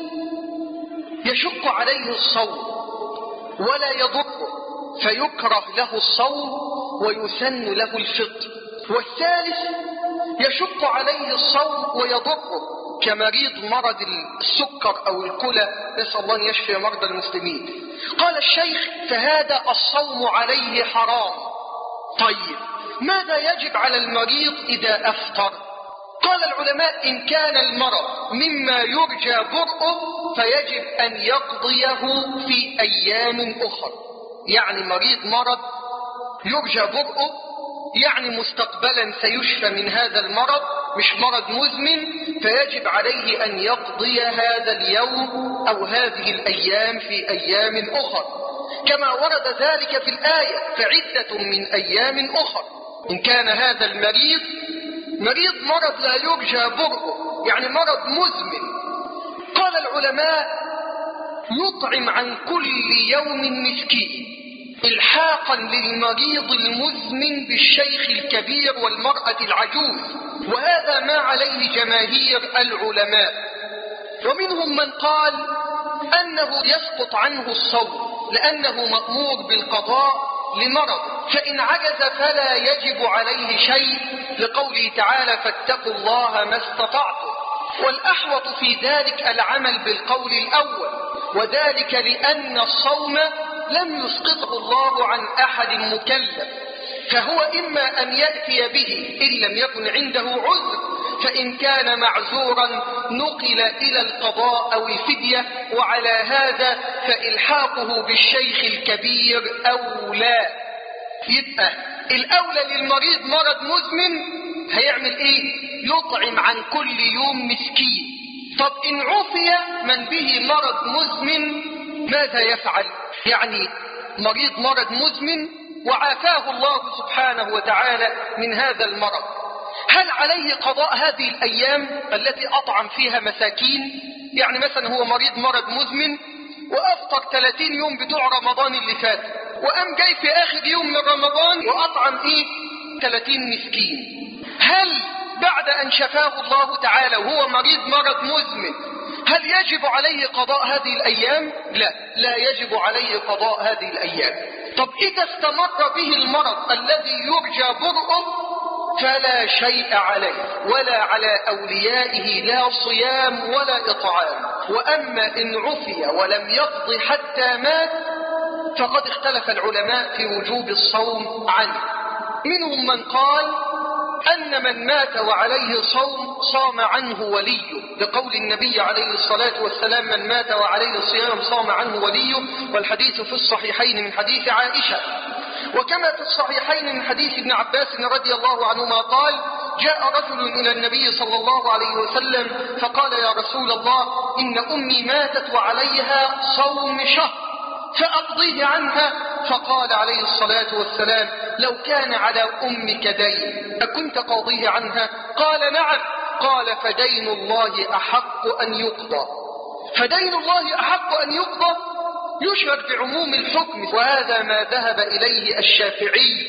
يشق عليه الصوم ولا يضره فيكره له الصوم ويسن له الفطر. والثالث يشق عليه الصوم ويضره كمريض مرض السكر أو الكلى، نسأل الله أن يشفي مرضى المسلمين. قال الشيخ: فهذا الصوم عليه حرام. طيب ماذا يجب على المريض إذا أفطر؟ قال العلماء: إن كان المرض مما يرجى برؤه فيجب أن يقضيه في أيام أخرى. يعني مريض مرض يرجى برؤه، يعني مستقبلا سيشفى من هذا المرض، مش مرض مزمن، فيجب عليه أن يقضي هذا اليوم أو هذه الأيام في أيام أخرى، كما ورد ذلك في الآية: فعدة من أيام أخرى. إن كان هذا المريض مريض مرض لا يرجى برؤه، يعني مرض مزمن، قال العلماء: يطعم عن كل يوم مسكين، إلحاقا للمريض المزمن بالشيخ الكبير والمرأة العجوز، وهذا ما عليه جماهير العلماء. ومنهم من قال أنه يسقط عنه الصوم لأنه مأمور بالقضاء لمرض، فإن عجز فلا يجب عليه شيء، لقوله تعالى: فاتقوا الله ما استطعتم. والأحوط في ذلك العمل بالقول الأول، وذلك لأن الصوم لم يسقطه الله عن أحد مكلف، فهو إما أن يأتي به إن لم يكن عنده عذر، فإن كان معذورا نقل إلى القضاء أو الفدية، وعلى هذا فإلحاقه بالشيخ الكبير أولى. يبقى الأولى للمريض مرض مزمن هيعمل إيه؟ يطعم عن كل يوم مسكين. طب إن عفي من به مرض مزمن ماذا يفعل؟ يعني مريض مرض مزمن وعافاه الله سبحانه وتعالى من هذا المرض، هل عليه قضاء هذه الأيام التي أطعم فيها مساكين؟ يعني مثلا هو مريض مرض مزمن وأفطر ثلاثين يوم بتوع رمضان اللي فات، وأم جاي في آخر يوم من رمضان وأطعم إيه؟ ثلاثين مسكين. هل بعد أن شفاه الله تعالى وهو مريض مرض مزمن هل يجب عليه قضاء هذه الأيام؟ لا، لا يجب عليه قضاء هذه الأيام. طب إذا استمر به المرض الذي يرجى برؤه فلا شيء عليه ولا على أوليائه، لا صيام ولا إطعام. وأما إن عفي ولم يقضي حتى مات فقد اختلف العلماء في وجوب الصوم عنه. منهم من قال أن من مات وعليه صوم صام عنه وليه، لقول النبي عليه الصلاة والسلام: من مات وعليه صيام صام عنه وليه، والحديث في الصحيحين من حديث عائشة. وكما في الصحيحين من حديث ابن عباس رضي الله عنهما قال: جاء رجل إلى النبي صلى الله عليه وسلم فقال: يا رسول الله، إن أمي ماتت وعليها صوم شهر فأقضيه عنها. فقال عليه الصلاة والسلام: لو كان على أمك دين أكنت قاضيه عنها؟ قال: نعم. قال: فدين الله أحق أن يقضى. فدين الله أحق أن يقضى يشعر بعموم الحكم، وهذا ما ذهب إليه الشافعي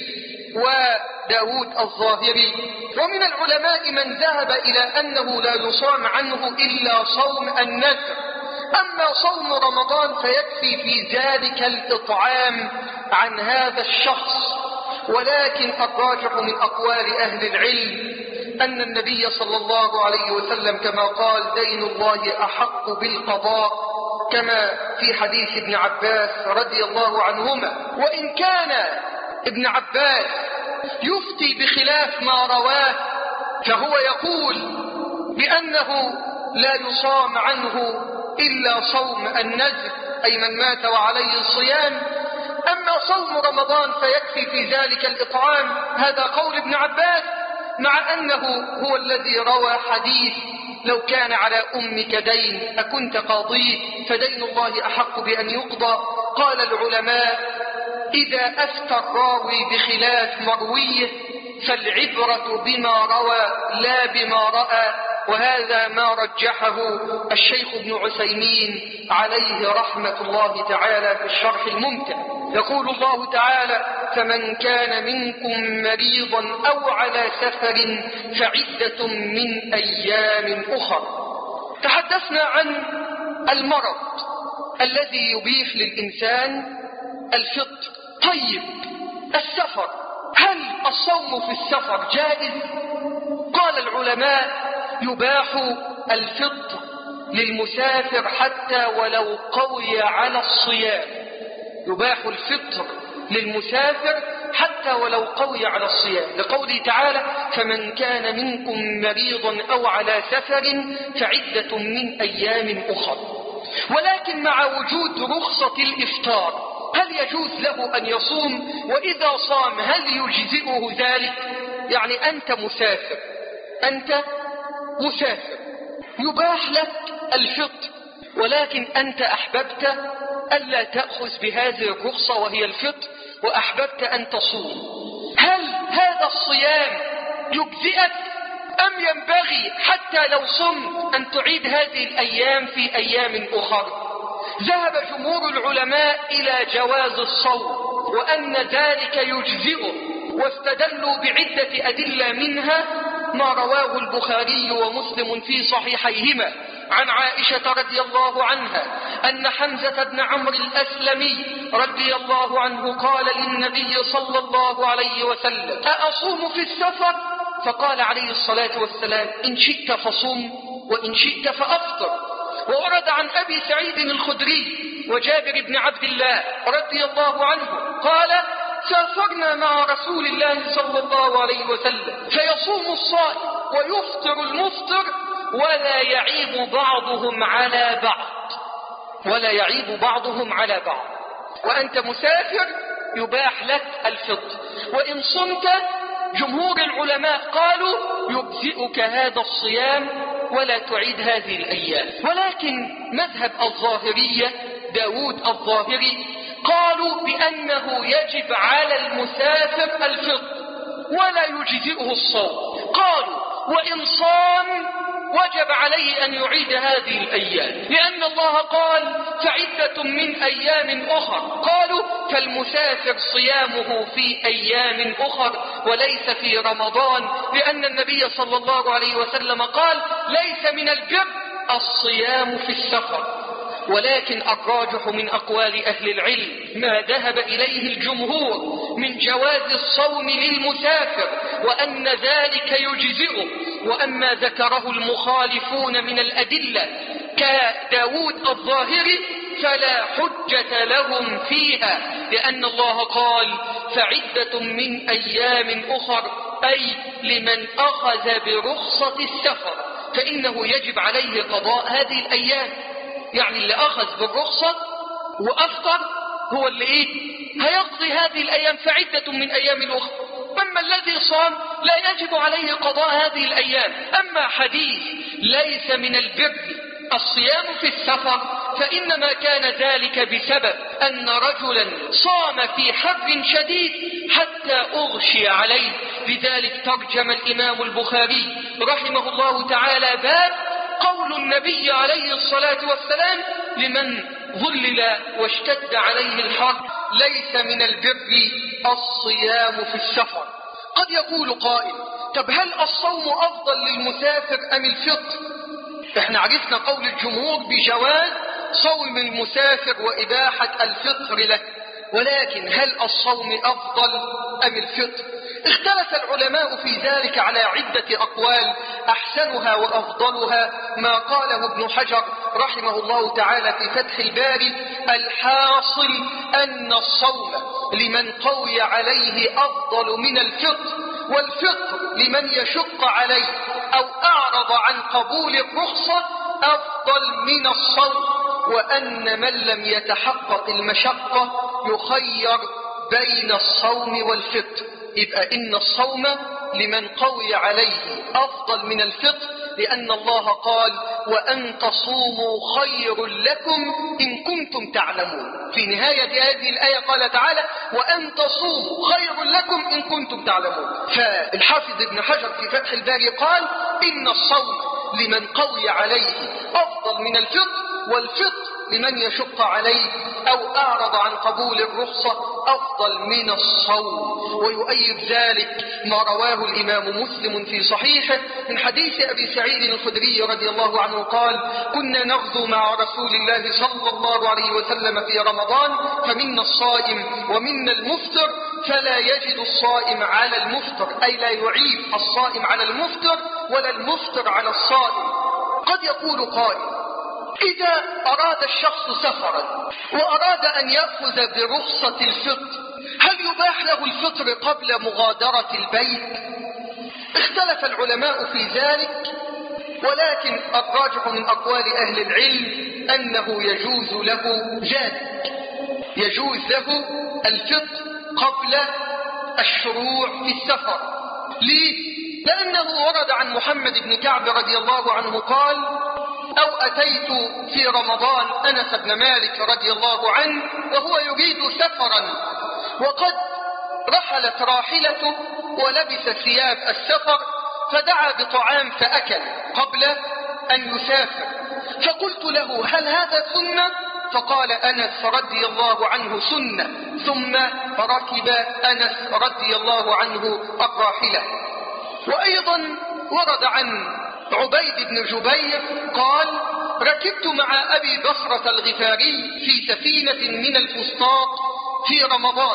وداود الظاهري. ومن العلماء من ذهب إلى أنه لا يصام عنه إلا صوم النذر، أما صوم رمضان فيكفي في ذلك الإطعام عن هذا الشخص. ولكن الراجح من أقوال أهل العلم أن النبي صلى الله عليه وسلم كما قال: دين الله أحق بالقضاء، كما في حديث ابن عباس رضي الله عنهما. وإن كان ابن عباس يفتي بخلاف ما رواه فهو يقول بأنه لا يصام عنه إلا صوم النذر، أي من مات وعليه الصيام. أما صوم رمضان فيكفي في ذلك الإطعام، هذا قول ابن عباس، مع أنه هو الذي روى حديث: لو كان على أمك دين أكنت قاضيه فدين الله أحق بأن يقضى. قال العلماء: إذا أفتى الراوي بخلاف مرويه فالعبرة بما روى لا بما رأى، وهذا ما رجحه الشيخ ابن عثيمين عليه رحمة الله تعالى في الشرح الممتع. يقول الله تعالى: فمن كان منكم مريضا أو على سفر فعدة من أيام أخرى. تحدثنا عن المرض الذي يبيح للإنسان الفطر. طيب السفر، هل الصوم في السفر جائز؟ قال العلماء: يباح الفطر للمسافر حتى ولو قوي على الصيام. يباح الفطر للمسافر حتى ولو قوي على الصيام، لقوله تعالى: فمن كان منكم مريضا أو على سفر فعدة من أيام أخر. ولكن مع وجود رخصة الإفطار هل يجوز له أن يصوم؟ وإذا صام هل يجزئه ذلك؟ يعني أنت مسافر أنت مسافر يباح لك الفطر، ولكن أنت أحببت ألا تأخذ بهذه الرخصة وهي الفطر، وأحببت أن تصوم. هل هذا الصيام يجزئك أم ينبغي حتى لو صمت أن تعيد هذه الأيام في أيام أخرى؟ ذهب جمهور العلماء إلى جواز الصوم وأن ذلك يجزئه، واستدلوا بعدة أدلة، منها ما رواه البخاري ومسلم في صحيحيهما عن عائشة رضي الله عنها أن حمزة بن عمرو الأسلمي رضي الله عنه قال للنبي صلى الله عليه وسلم: أأصوم في السفر؟ فقال عليه الصلاة والسلام: إن شئت فصم وإن شئت فأفطر. وورد عن أبي سعيد الخدري وجابر بن عبد الله رضي الله عنه قال: سافرنا مع رسول الله صلى الله عليه وسلم فيصوم الصائم ويفطر المفطر ولا يعيب بعضهم على بعض ولا يعيب بعضهم على بعض. وأنت مسافر يباح لك الفطر، وإن صمت جمهور العلماء قالوا يجزئك هذا الصيام ولا تعيد هذه الأيام. ولكن مذهب الظاهرية داود الظاهري قالوا بأنه يجب على المسافر الفطر ولا يجزئه الصوم. قالوا وإن صام وجب عليه أن يعيد هذه الأيام، لأن الله قال: فعدة من أيام أخر. قالوا فالمسافر صيامه في أيام أخر وليس في رمضان، لأن النبي صلى الله عليه وسلم قال: ليس من البر الصيام في السفر. ولكن الراجح من أقوال أهل العلم ما ذهب إليه الجمهور من جواز الصوم للمسافر وأن ذلك يجزئه. وأما ذكره المخالفون من الأدلة كداود الظاهري فلا حجة لهم فيها، لأن الله قال: فعدة من أيام أخر، أي لمن أخذ برخصة السفر فإنه يجب عليه قضاء هذه الأيام. يعني اللي أخذ بالرخصة وأفطر هو اللي إيه؟ هيقضي هذه الأيام، فعدة من أيام أخرى. أما الذي صام لا يجب عليه قضاء هذه الأيام. أما حديث ليس من البر الصيام في السفر فإنما كان ذلك بسبب أن رجلا صام في حر شديد حتى أغشي عليه، لذلك ترجم الإمام البخاري رحمه الله تعالى باب قول النبي عليه الصلاة والسلام: لمن ظلل واشتد عليه الحر ليس من البر الصيام في السفر. قد يقول قائل: طب هل الصوم أفضل للمسافر أم الفطر؟ احنا عرفنا قول الجمهور بجواز صوم المسافر وإباحة الفطر له، ولكن هل الصوم أفضل أم الفطر؟ اختلف العلماء في ذلك على عدة أقوال، أحسنها وأفضلها ما قاله ابن حجر رحمه الله تعالى في فتح الباري: الحاصل أن الصوم لمن قوي عليه أفضل من الفطر، والفطر لمن يشق عليه أو أعرض عن قبول الرخصة أفضل من الصوم، وأن من لم يتحقق المشقة يخير بين الصوم والفطر. يبقى إن الصوم لمن قوي عليه أفضل من الفطر، لأن الله قال: وأن تصوموا خير لكم إن كنتم تعلمون. في نهاية هذه الآية قال تعالى: وأن تصوموا خير لكم إن كنتم تعلمون. فالحافظ ابن حجر في فتح الباري قال: إن الصوم لمن قوي عليه أفضل من الفطر، والفطر لمن يشق عليه أو أعرض عن قبول الرخصة أفضل من الصوم. ويؤيد ذلك ما رواه الإمام مسلم في صحيحه من حديث أبي سعيد الخدري رضي الله عنه قال: كنا نغزو مع رسول الله صلى الله عليه وسلم في رمضان، فمنا الصائم ومنا المفطر، فلا يجد الصائم على المفطر، أي لا يعيب الصائم على المفطر ولا المفطر على الصائم. قد يقول قائل: إذا أراد الشخص سفرا وأراد أن يأخذ برخصة الفطر، هل يباح له الفطر قبل مغادرة البيت؟ اختلف العلماء في ذلك، ولكن الراجح من أقوال أهل العلم أنه يجوز له ذلك، يجوز له الفطر قبل الشروع في السفر. ليه؟ لأنه ورد عن محمد بن كعب رضي الله عنه قال: أو أتيت في رمضان أنس بن مالك رضي الله عنه وهو يريد سفرا، وقد رحلت راحلته ولبس ثياب السفر، فدعا بطعام فأكل قبل أن يسافر، فقلت له: هل هذا سنة؟ فقال أنس رضي الله عنه: سنة. ثم ركب أنس رضي الله عنه الراحلة. وأيضا ورد عن عبيد بن جبير قال: ركبت مع أبي بصرة الغفاري في سفينة من الفسطاط في رمضان،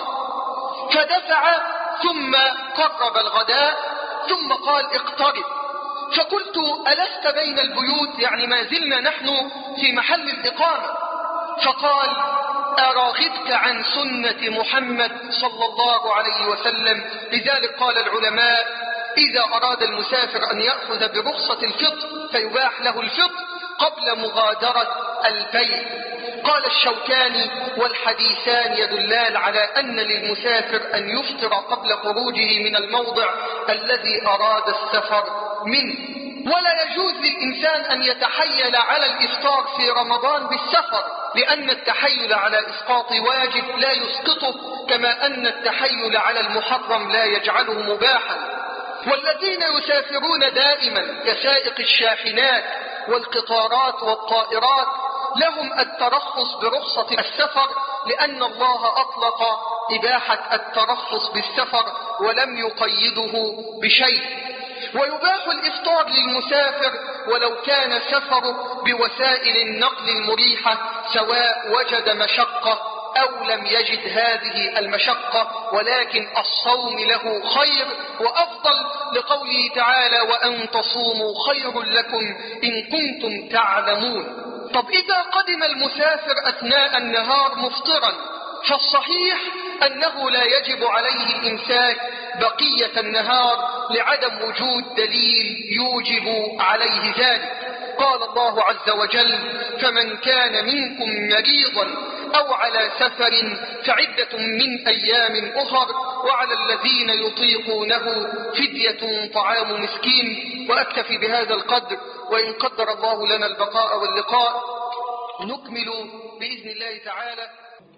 فدفع ثم قرب الغداء ثم قال: اقترب. فقلت: ألست بين البيوت؟ يعني ما زلنا نحن في محل الإقامة. فقال: أراغبت عن سنة محمد صلى الله عليه وسلم. لذلك قال العلماء: إذا أراد المسافر أن يأخذ برخصة الفطر فيباح له الفطر قبل مغادرة البيت. قال الشوكاني: والحديثان يدلان على أن للمسافر أن يفطر قبل خروجه من الموضع الذي أراد السفر منه. ولا يجوز للإنسان أن يتحيل على الإفطار في رمضان بالسفر، لأن التحيل على إسقاط واجب لا يسقطه، كما أن التحيل على المحرم لا يجعله مباحا. والذين يسافرون دائما كسائق الشاحنات والقطارات والطائرات لهم الترخص برخصة السفر، لأن الله أطلق إباحة الترخص بالسفر ولم يقيده بشيء. ويباح الإفطار للمسافر ولو كان سفره بوسائل النقل المريحة، سواء وجد مشقة أو لم يجد هذه المشقة، ولكن الصوم له خير وأفضل، لقوله تعالى: وأن تصوموا خير لكم إن كنتم تعلمون. طب إذا قدم المسافر أثناء النهار مفطرا، فالصحيح أنه لا يجب عليه الإمساك بقية النهار لعدم وجود دليل يوجب عليه ذلك. قال الله عز وجل: فمن كان منكم مريضا أو على سفر فعدة من أيام أخر وعلى الذين يطيقونه فدية طعام مسكين. وأكتفي بهذا القدر، وإن قدر الله لنا البقاء واللقاء نكمل بإذن الله تعالى.